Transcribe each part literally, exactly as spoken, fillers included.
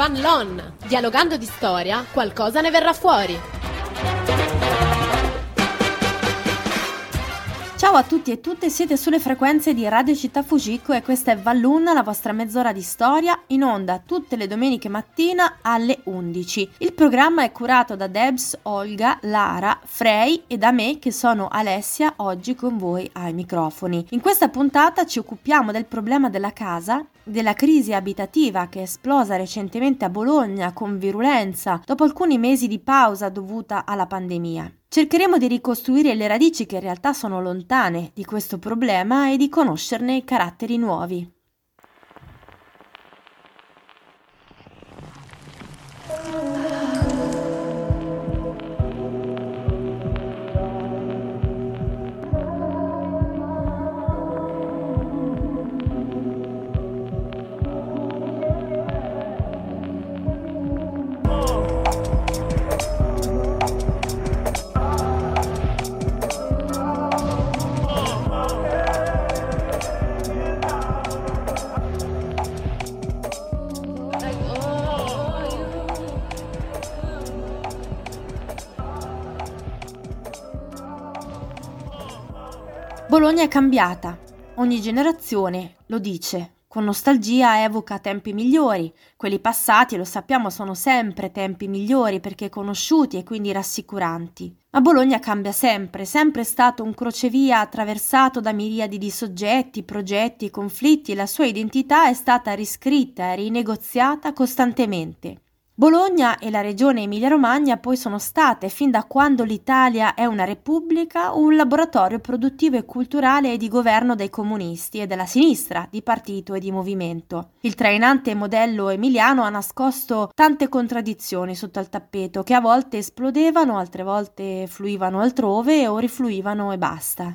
Fan Lon. Dialogando di storia, qualcosa ne verrà fuori. Ciao a tutti e tutte, siete sulle frequenze di Radio Città Fujiko e questa è Vallun, la vostra mezz'ora di storia, in onda tutte le domeniche mattina alle undici. Il programma è curato da Debs, Olga, Lara, Frey e da me che sono Alessia, oggi con voi ai microfoni. In questa puntata ci occupiamo del problema della casa, della crisi abitativa che è esplosa recentemente a Bologna con virulenza dopo alcuni mesi di pausa dovuta alla pandemia. Cercheremo di ricostruire le radici che in realtà sono lontane di questo problema e di conoscerne i caratteri nuovi. Bologna è cambiata, ogni generazione lo dice, con nostalgia evoca tempi migliori, quelli passati lo sappiamo sono sempre tempi migliori perché conosciuti e quindi rassicuranti. Ma Bologna cambia sempre, sempre è stato un crocevia attraversato da miriadi di soggetti, progetti e conflitti e la sua identità è stata riscritta e rinegoziata costantemente. Bologna e la regione Emilia-Romagna poi sono state, fin da quando l'Italia è una repubblica, un laboratorio produttivo e culturale e di governo dei comunisti e della sinistra, di partito e di movimento. Il trainante modello emiliano ha nascosto tante contraddizioni sotto al tappeto che a volte esplodevano, altre volte fluivano altrove o rifluivano e basta.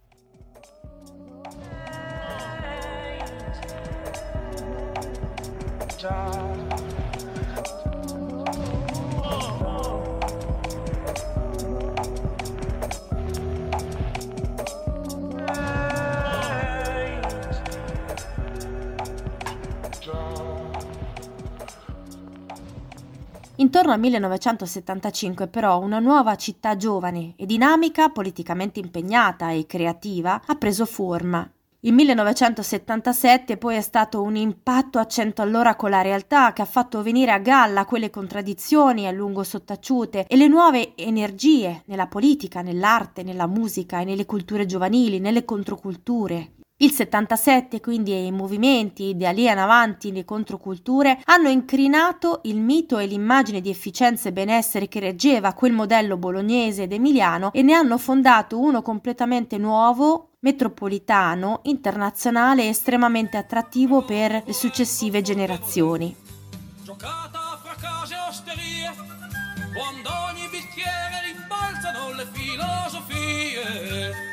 Intorno al millenovecentosettantacinque però una nuova città giovane e dinamica, politicamente impegnata e creativa, ha preso forma. Il millenovecentosettantasette poi è stato un impatto a cento all'ora con la realtà che ha fatto venire a galla quelle contraddizioni a lungo sottaciute e le nuove energie nella politica, nell'arte, nella musica e nelle culture giovanili, nelle controculture. Il settantasette, quindi, e i movimenti da lì in avanti le controculture hanno incrinato il mito e l'immagine di efficienza e benessere che reggeva quel modello bolognese ed emiliano e ne hanno fondato uno completamente nuovo, metropolitano, internazionale e estremamente attrattivo per le successive generazioni. Giocata fra case e osterie, quando ogni bicchiere rimbalzano le filosofie.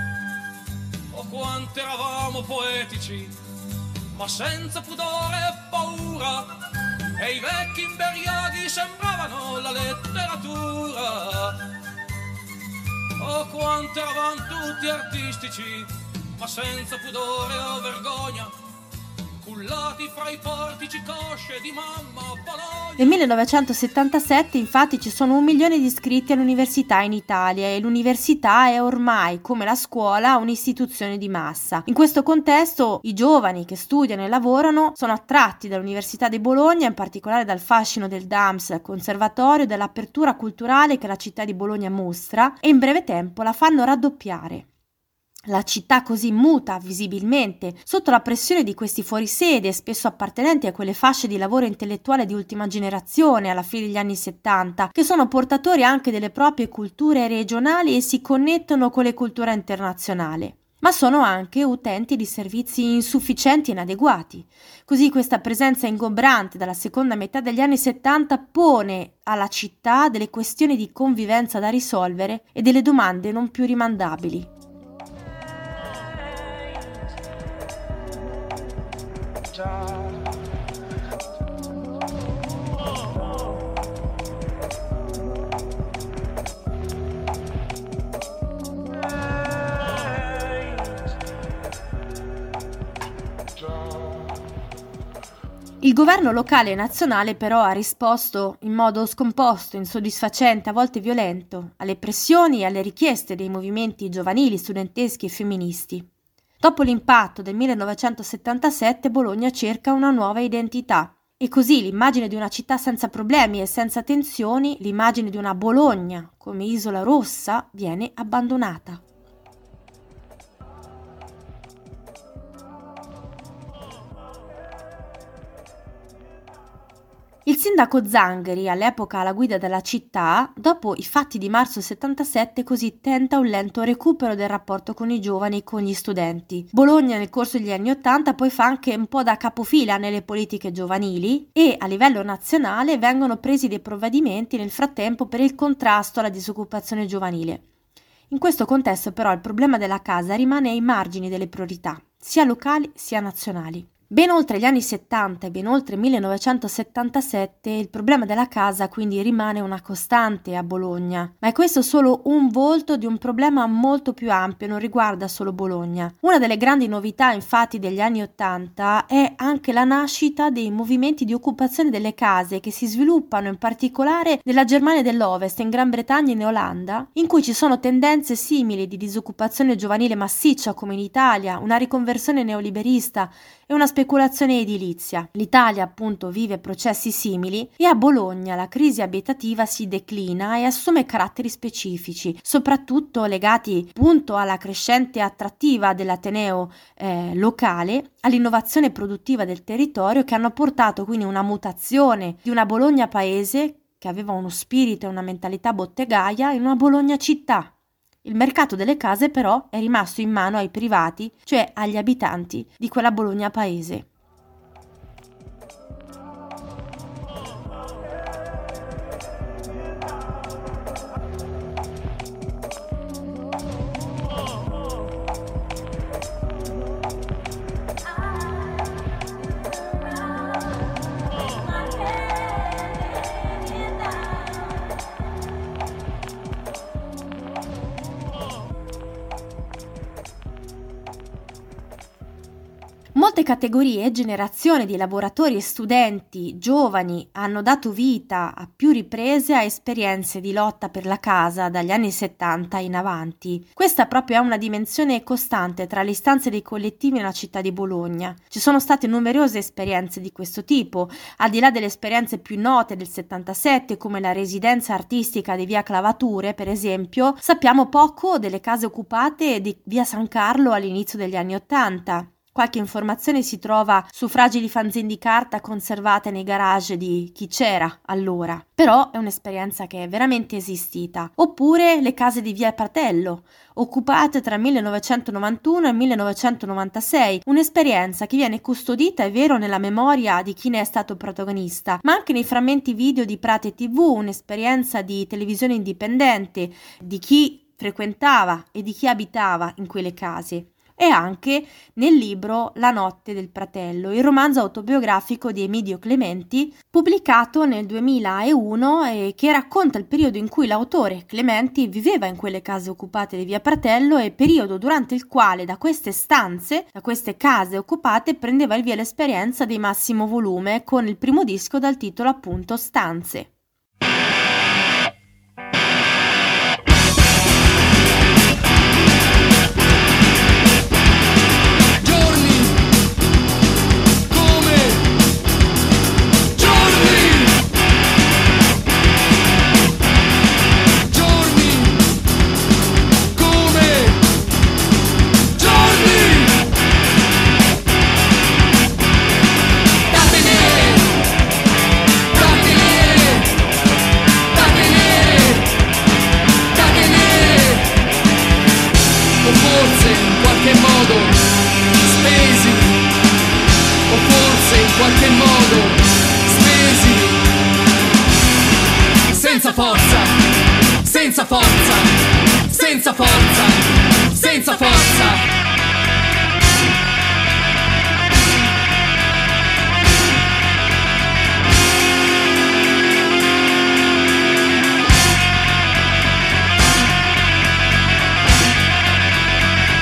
Oh, quanto eravamo poetici, ma senza pudore e paura, e i vecchi imberiaghi sembravano la letteratura. Oh, quanto eravamo tutti artistici, ma senza pudore o vergogna, cullati fra i portici cosce di mamma Bologna. Nel millenovecentosettantasette infatti ci sono un milione di iscritti all'università in Italia e l'università è ormai, come la scuola, un'istituzione di massa. In questo contesto i giovani che studiano e lavorano sono attratti dall'Università di Bologna, in particolare dal fascino del D A M S, conservatorio, dell'apertura culturale che la città di Bologna mostra e in breve tempo la fanno raddoppiare. La città così muta visibilmente sotto la pressione di questi fuorisede, spesso appartenenti a quelle fasce di lavoro intellettuale di ultima generazione alla fine degli anni settanta, che sono portatori anche delle proprie culture regionali e si connettono con le culture internazionali, ma sono anche utenti di servizi insufficienti e inadeguati. Così questa presenza ingombrante dalla seconda metà degli anni settanta pone alla città delle questioni di convivenza da risolvere e delle domande non più rimandabili. Il governo locale e nazionale però ha risposto in modo scomposto, insoddisfacente, a volte violento, alle pressioni e alle richieste dei movimenti giovanili, studenteschi e femministi. Dopo l'impatto del millenovecentosettantasette, Bologna cerca una nuova identità e così l'immagine di una città senza problemi e senza tensioni, l'immagine di una Bologna come isola rossa, viene abbandonata. Il sindaco Zangheri, all'epoca alla guida della città, dopo i fatti di marzo settantasette, così tenta un lento recupero del rapporto con i giovani e con gli studenti. Bologna nel corso degli anni Ottanta poi fa anche un po' da capofila nelle politiche giovanili e a livello nazionale vengono presi dei provvedimenti nel frattempo per il contrasto alla disoccupazione giovanile. In questo contesto però il problema della casa rimane ai margini delle priorità, sia locali sia nazionali. Ben oltre gli anni settanta e ben oltre millenovecentosettantasette il problema della casa quindi rimane una costante a Bologna, ma è questo solo un volto di un problema molto più ampio, non riguarda solo Bologna. Una delle grandi novità infatti degli anni ottanta è anche la nascita dei movimenti di occupazione delle case che si sviluppano in particolare nella Germania dell'Ovest, in Gran Bretagna e in Olanda, in cui ci sono tendenze simili di disoccupazione giovanile massiccia come in Italia, una riconversione neoliberista e una speculazione edilizia. L'Italia appunto vive processi simili e a Bologna la crisi abitativa si declina e assume caratteri specifici, soprattutto legati appunto alla crescente attrattiva dell'Ateneo eh, locale, all'innovazione produttiva del territorio, che hanno portato quindi una mutazione di una Bologna paese che aveva uno spirito e una mentalità bottegaia in una Bologna città. Il mercato delle case però è rimasto in mano ai privati, cioè agli abitanti di quella Bologna paese. Molte categorie e generazioni di lavoratori e studenti giovani hanno dato vita a più riprese a esperienze di lotta per la casa dagli anni settanta in avanti. Questa proprio è una dimensione costante tra le istanze dei collettivi nella città di Bologna. Ci sono state numerose esperienze di questo tipo, al di là delle esperienze più note del settantasette come la residenza artistica di via Clavature, per esempio, sappiamo poco delle case occupate di via San Carlo all'inizio degli anni ottanta. Qualche informazione si trova su fragili fanzine di carta conservate nei garage di chi c'era allora, però è un'esperienza che è veramente esistita. Oppure le case di via Pratello, occupate tra millenovecentonovantuno e millenovecentonovantasei, un'esperienza che viene custodita, è vero, nella memoria di chi ne è stato protagonista, ma anche nei frammenti video di Prate tivù, un'esperienza di televisione indipendente, di chi frequentava e di chi abitava in quelle case. E anche nel libro La notte del Pratello, il romanzo autobiografico di Emidio Clementi, pubblicato nel duemilauno e che racconta il periodo in cui l'autore Clementi viveva in quelle case occupate di via Pratello e periodo durante il quale da queste stanze, da queste case occupate, prendeva il via l'esperienza di massimo volume con il primo disco dal titolo appunto Stanze. Senza forza, senza forza, senza forza, senza forza.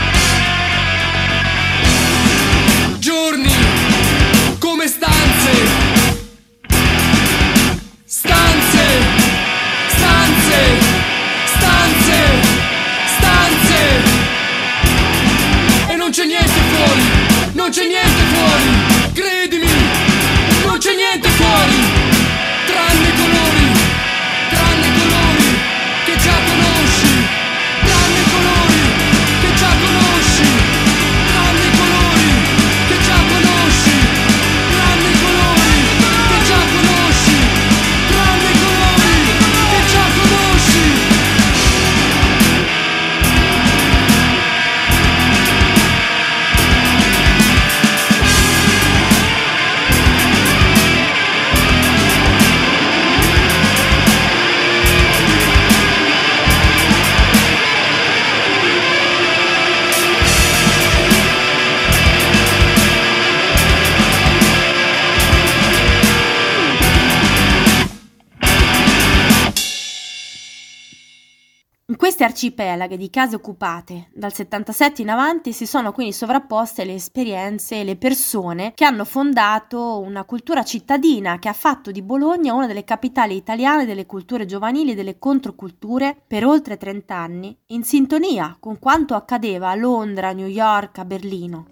Giorni come stanze queste arcipelaghe di case occupate dal settantasette in avanti si sono quindi sovrapposte le esperienze e le persone che hanno fondato una cultura cittadina che ha fatto di Bologna una delle capitali italiane delle culture giovanili e delle controculture per oltre trent'anni, in sintonia con quanto accadeva a Londra, a New York, a Berlino.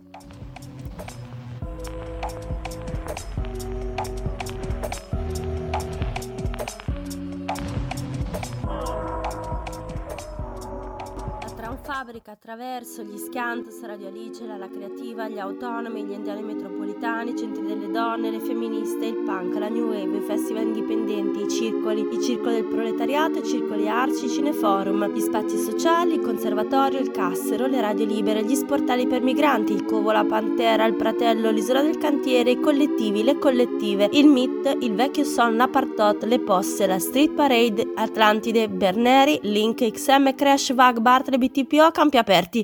Fabbrica attraverso gli Schiantos, Radio Alice, la La Creativa, gli Autonomi, gli Indiani Metropolitani, i Centri delle Donne, le Femministe, il Punk, la New Wave, i festival indipendenti, i circoli, il Circolo del Proletariato, i circoli arci, i cineforum, gli spazi sociali, il Conservatorio, il Cassero, le radio libere, gli sportali per migranti, il Covo, la Pantera, il Pratello, l'Isola del Cantiere, i collettivi, le collettive, il M I T, il Vecchio Son, l'Apartot, le Posse, la Street Parade, Atlantide, Berneri, Link, X M, Crash, Vag, Bartleby, B T P O, Campi Aperti.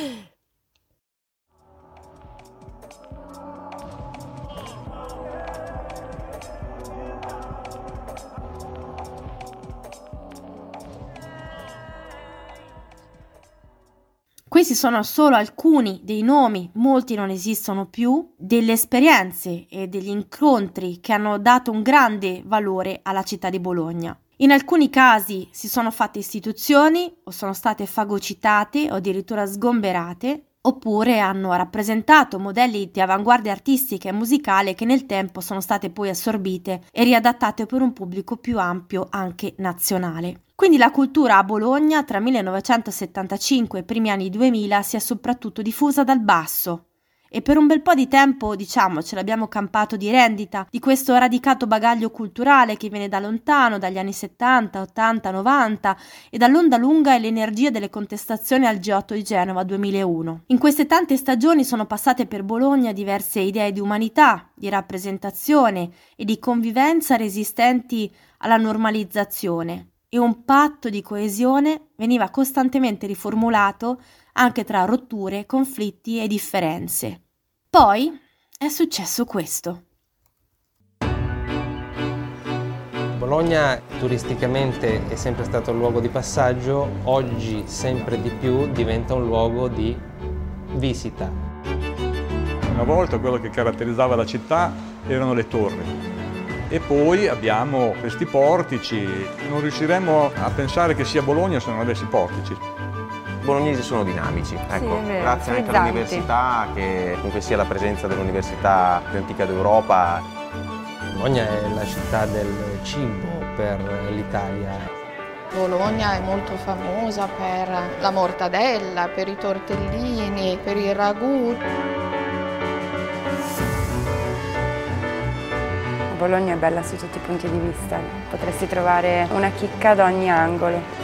Questi sono solo alcuni dei nomi, molti non esistono più, delle esperienze e degli incontri che hanno dato un grande valore alla città di Bologna. In alcuni casi si sono fatte istituzioni o sono state fagocitate o addirittura sgomberate, oppure hanno rappresentato modelli di avanguardia artistica e musicale che nel tempo sono state poi assorbite e riadattate per un pubblico più ampio anche nazionale. Quindi la cultura a Bologna tra millenovecentosettantacinque e i primi anni duemila si è soprattutto diffusa dal basso. E per un bel po' di tempo, diciamo, ce l'abbiamo campato di rendita di questo radicato bagaglio culturale che viene da lontano, dagli anni settanta, ottanta, novanta e dall'onda lunga e l'energia delle contestazioni al G otto di Genova duemilauno. In queste tante stagioni sono passate per Bologna diverse idee di umanità, di rappresentazione e di convivenza resistenti alla normalizzazione, e un patto di coesione veniva costantemente riformulato anche tra rotture, conflitti e differenze. Poi è successo questo. Bologna turisticamente è sempre stato un luogo di passaggio, oggi sempre di più diventa un luogo di visita. Una volta quello che caratterizzava la città erano le torri. E poi abbiamo questi portici. Non riusciremmo a pensare che sia Bologna se non avessi portici. I bolognesi sono dinamici, ecco, sì, vero, grazie anche all'università, che comunque sia la presenza dell'università più antica d'Europa. Bologna è la città del cibo per l'Italia. Bologna è molto famosa per la mortadella, per i tortellini, per il ragù. Bologna è bella su tutti i punti di vista, potresti trovare una chicca da ogni angolo.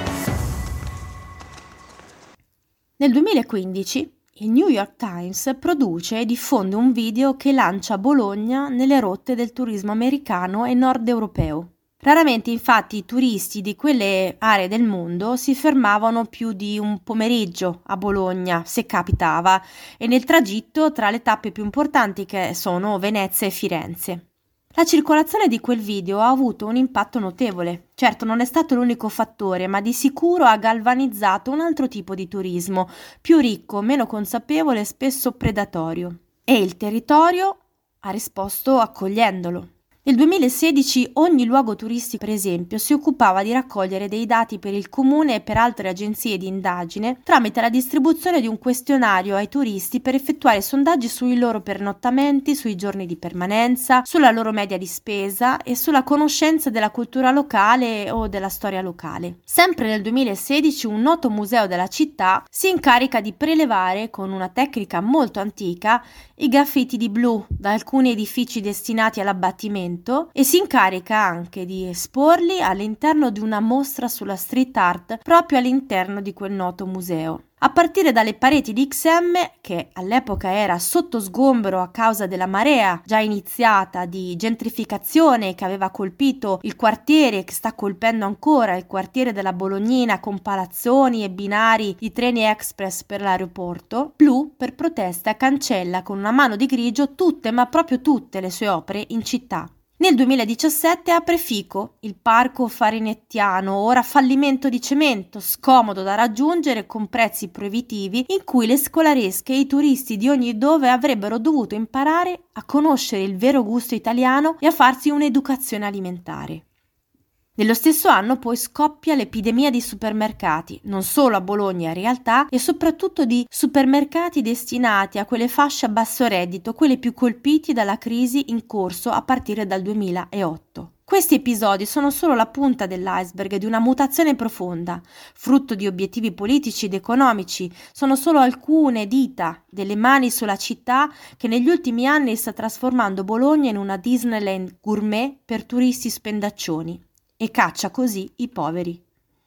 Nel duemilaquindici il New York Times produce e diffonde un video che lancia Bologna nelle rotte del turismo americano e nord europeo. Raramente infatti i turisti di quelle aree del mondo si fermavano più di un pomeriggio a Bologna, se capitava, e nel tragitto tra le tappe più importanti che sono Venezia e Firenze. La circolazione di quel video ha avuto un impatto notevole. Certo, non è stato l'unico fattore, ma di sicuro ha galvanizzato un altro tipo di turismo, più ricco, meno consapevole e spesso predatorio. E il territorio ha risposto accogliendolo. Nel duemilasedici ogni luogo turistico, per esempio, si occupava di raccogliere dei dati per il comune e per altre agenzie di indagine tramite la distribuzione di un questionario ai turisti per effettuare sondaggi sui loro pernottamenti, sui giorni di permanenza, sulla loro media di spesa e sulla conoscenza della cultura locale o della storia locale. Sempre nel duemilasedici un noto museo della città si incarica di prelevare con una tecnica molto antica i graffiti di blu da alcuni edifici destinati all'abbattimento e si incarica anche di esporli all'interno di una mostra sulla street art proprio all'interno di quel noto museo. A partire dalle pareti di X M, che all'epoca era sotto sgombero a causa della marea già iniziata di gentrificazione che aveva colpito il quartiere, che sta colpendo ancora il quartiere della Bolognina con palazzoni e binari di treni express per l'aeroporto, blu per protesta cancella con una mano di grigio tutte, ma proprio tutte le sue opere in città. Nel duemiladiciassette apre Fico, il parco farinettiano, ora fallimento di cemento, scomodo da raggiungere con prezzi proibitivi, in cui le scolaresche e i turisti di ogni dove avrebbero dovuto imparare a conoscere il vero gusto italiano e a farsi un'educazione alimentare. Nello stesso anno poi scoppia l'epidemia di supermercati, non solo a Bologna in realtà, e soprattutto di supermercati destinati a quelle fasce a basso reddito, quelle più colpiti dalla crisi in corso a partire dal duemilaotto. Questi episodi sono solo la punta dell'iceberg di una mutazione profonda, frutto di obiettivi politici ed economici, sono solo alcune dita delle mani sulla città che negli ultimi anni sta trasformando Bologna in una Disneyland gourmet per turisti spendaccioni e caccia così i poveri.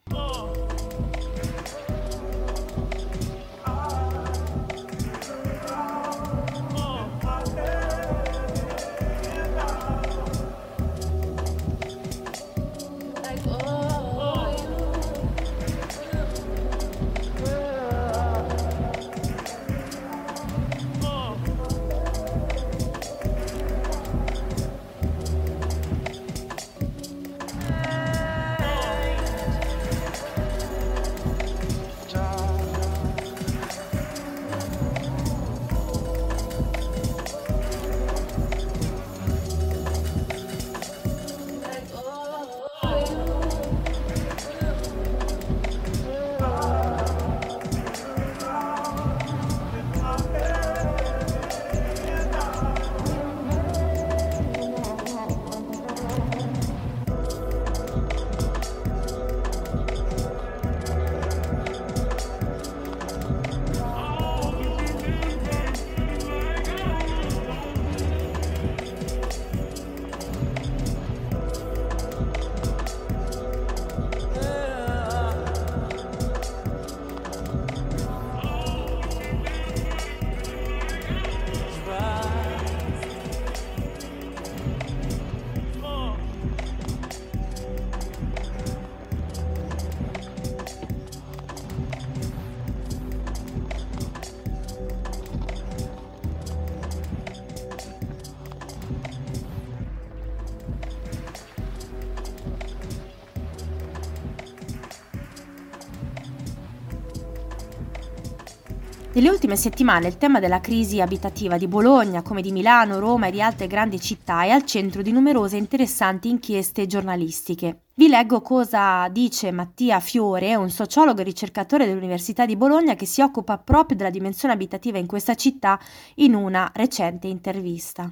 Nelle ultime settimane il tema della crisi abitativa di Bologna, come di Milano, Roma e di altre grandi città, è al centro di numerose interessanti inchieste giornalistiche. Vi leggo cosa dice Mattia Fiore, un sociologo e ricercatore dell'Università di Bologna che si occupa proprio della dimensione abitativa in questa città in una recente intervista.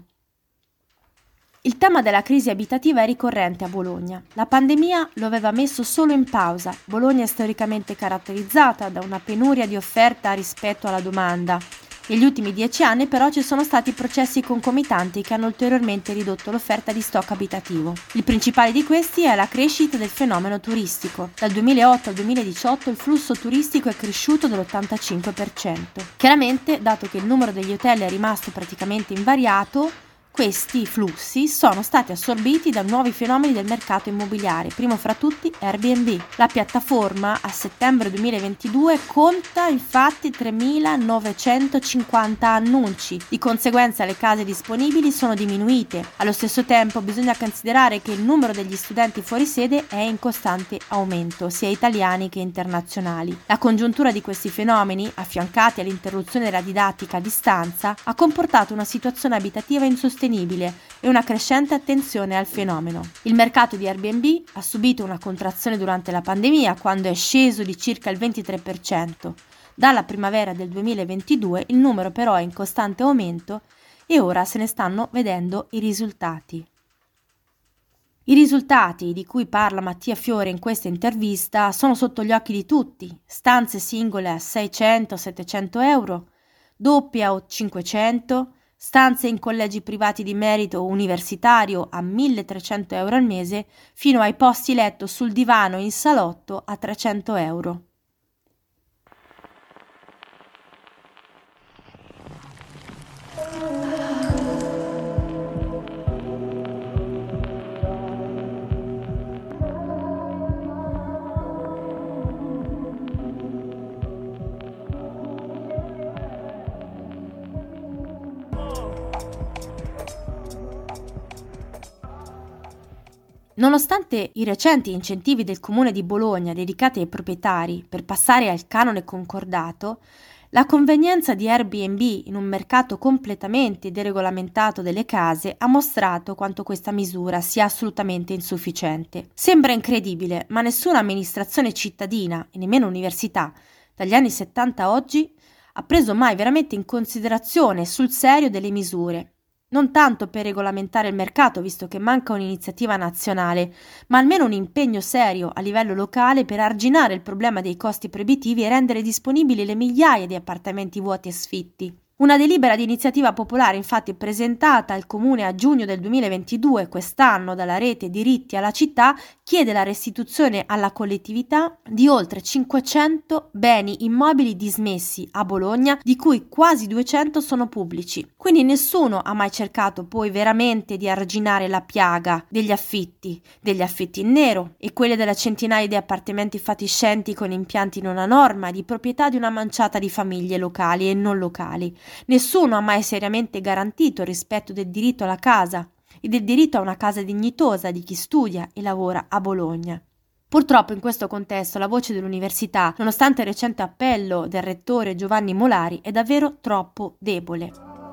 Il tema della crisi abitativa è ricorrente a Bologna. La pandemia lo aveva messo solo in pausa. Bologna è storicamente caratterizzata da una penuria di offerta rispetto alla domanda. Negli ultimi dieci anni però ci sono stati processi concomitanti che hanno ulteriormente ridotto l'offerta di stock abitativo. Il principale di questi è la crescita del fenomeno turistico. Dal duemilaotto al duemiladiciotto il flusso turistico è cresciuto dell'ottantacinque per cento. Chiaramente, dato che il numero degli hotel è rimasto praticamente invariato, questi flussi sono stati assorbiti da nuovi fenomeni del mercato immobiliare, primo fra tutti Airbnb. La piattaforma a settembre duemilaventidue conta infatti tremilanovecentocinquanta annunci, di conseguenza le case disponibili sono diminuite. Allo stesso tempo bisogna considerare che il numero degli studenti fuori sede è in costante aumento, sia italiani che internazionali. La congiuntura di questi fenomeni, affiancati all'interruzione della didattica a distanza, ha comportato una situazione abitativa insostenibile e una crescente attenzione al fenomeno. Il mercato di Airbnb ha subito una contrazione durante la pandemia, quando è sceso di circa il ventitré per cento. Dalla primavera del duemilaventidue il numero però è in costante aumento e ora se ne stanno vedendo i risultati. I risultati di cui parla Mattia Fiore in questa intervista sono sotto gli occhi di tutti: stanze singole a seicento settecento euro, doppie a cinquecento, stanze in collegi privati di merito universitario a milletrecento euro al mese, fino ai posti letto sul divano in salotto a trecento euro. Nonostante i recenti incentivi del Comune di Bologna dedicati ai proprietari per passare al canone concordato, la convenienza di Airbnb in un mercato completamente deregolamentato delle case ha mostrato quanto questa misura sia assolutamente insufficiente. Sembra incredibile, ma nessuna amministrazione cittadina e nemmeno università dagli anni settanta a oggi ha preso mai veramente in considerazione sul serio delle misure. Non tanto per regolamentare il mercato, visto che manca un'iniziativa nazionale, ma almeno un impegno serio a livello locale per arginare il problema dei costi proibitivi e rendere disponibili le migliaia di appartamenti vuoti e sfitti. Una delibera di iniziativa popolare, infatti, presentata al Comune a giugno del duemilaventidue, quest'anno, dalla rete Diritti alla Città, chiede la restituzione alla collettività di oltre cinquecento beni immobili dismessi a Bologna, di cui quasi duecento sono pubblici. Quindi nessuno ha mai cercato poi veramente di arginare la piaga degli affitti, degli affitti in nero e quelle della centinaia di appartamenti fatiscenti con impianti non a norma, di proprietà di una manciata di famiglie locali e non locali. Nessuno ha mai seriamente garantito il rispetto del diritto alla casa e del diritto a una casa dignitosa di chi studia e lavora a Bologna. Purtroppo in questo contesto la voce dell'università, nonostante il recente appello del rettore Giovanni Molari, è davvero troppo debole.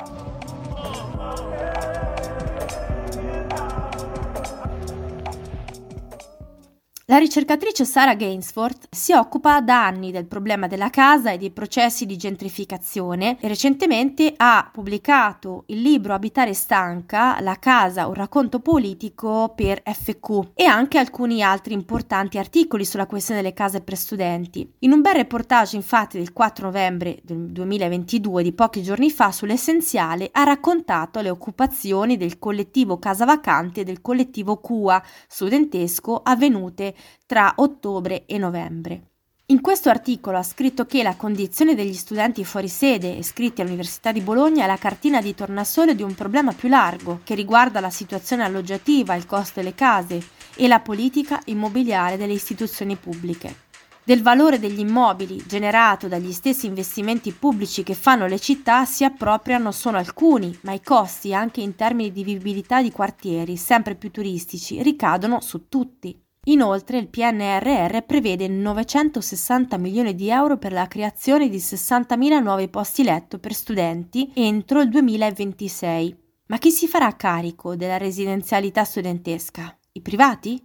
La ricercatrice Sarah Gainsford si occupa da anni del problema della casa e dei processi di gentrificazione e recentemente ha pubblicato il libro Abitare stanca, la casa, un racconto politico per F Q e anche alcuni altri importanti articoli sulla questione delle case per studenti. In un bel reportage infatti del quattro novembre del duemilaventidue, di pochi giorni fa, sull'Essenziale ha raccontato le occupazioni del collettivo Casa Vacante e del collettivo Q U A studentesco avvenute tra ottobre e novembre. In questo articolo ha scritto che la condizione degli studenti fuori sede iscritti all'Università di Bologna è la cartina di tornasole di un problema più largo che riguarda la situazione alloggiativa, il costo delle case e la politica immobiliare delle istituzioni pubbliche. Del valore degli immobili generato dagli stessi investimenti pubblici che fanno le città si appropriano solo alcuni, ma i costi, anche in termini di vivibilità di quartieri sempre più turistici, ricadono su tutti. Inoltre il P N R R prevede novecentosessanta milioni di euro per la creazione di sessantamila nuovi posti letto per studenti entro il duemilaventisei. Ma chi si farà carico della residenzialità studentesca? I privati?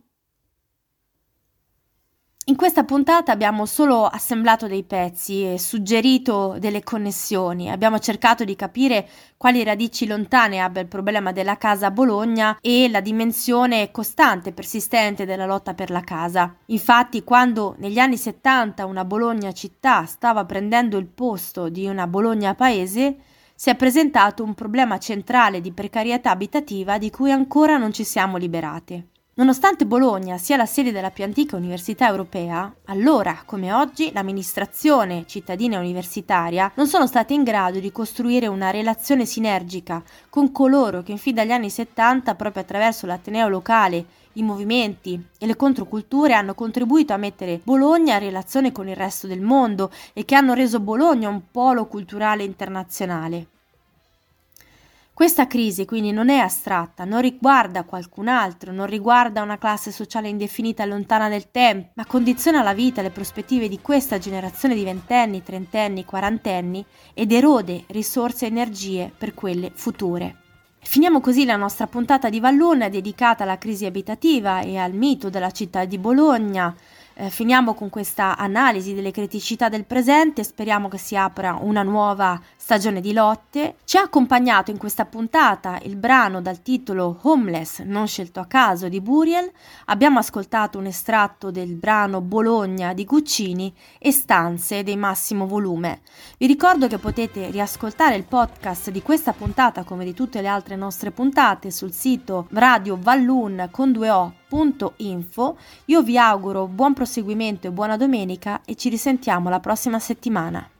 In questa puntata abbiamo solo assemblato dei pezzi e suggerito delle connessioni. Abbiamo cercato di capire quali radici lontane abbia il problema della casa a Bologna e la dimensione costante e persistente della lotta per la casa. Infatti, quando negli anni settanta una Bologna città stava prendendo il posto di una Bologna paese, si è presentato un problema centrale di precarietà abitativa di cui ancora non ci siamo liberate. Nonostante Bologna sia la sede della più antica università europea, allora come oggi l'amministrazione cittadina e universitaria non sono state in grado di costruire una relazione sinergica con coloro che fin dagli anni settanta, proprio attraverso l'ateneo locale, i movimenti e le controculture, hanno contribuito a mettere Bologna in relazione con il resto del mondo e che hanno reso Bologna un polo culturale internazionale. Questa crisi quindi non è astratta, non riguarda qualcun altro, non riguarda una classe sociale indefinita e lontana nel tempo, ma condiziona la vita e le prospettive di questa generazione di ventenni, trentenni, quarantenni ed erode risorse e energie per quelle future. Finiamo così la nostra puntata di Vallun dedicata alla crisi abitativa e al mito della città di Bologna. Eh, finiamo con questa analisi delle criticità del presente, speriamo che si apra una nuova stagione di lotte. Ci ha accompagnato in questa puntata il brano dal titolo Homeless, non scelto a caso, di Buriel. Abbiamo ascoltato un estratto del brano Bologna di Guccini e Stanze dei Massimo Volume. Vi ricordo che potete riascoltare il podcast di questa puntata come di tutte le altre nostre puntate sul sito radio vallun con due o punto info. Io vi auguro buon proseguimento e buona domenica e ci risentiamo la prossima settimana.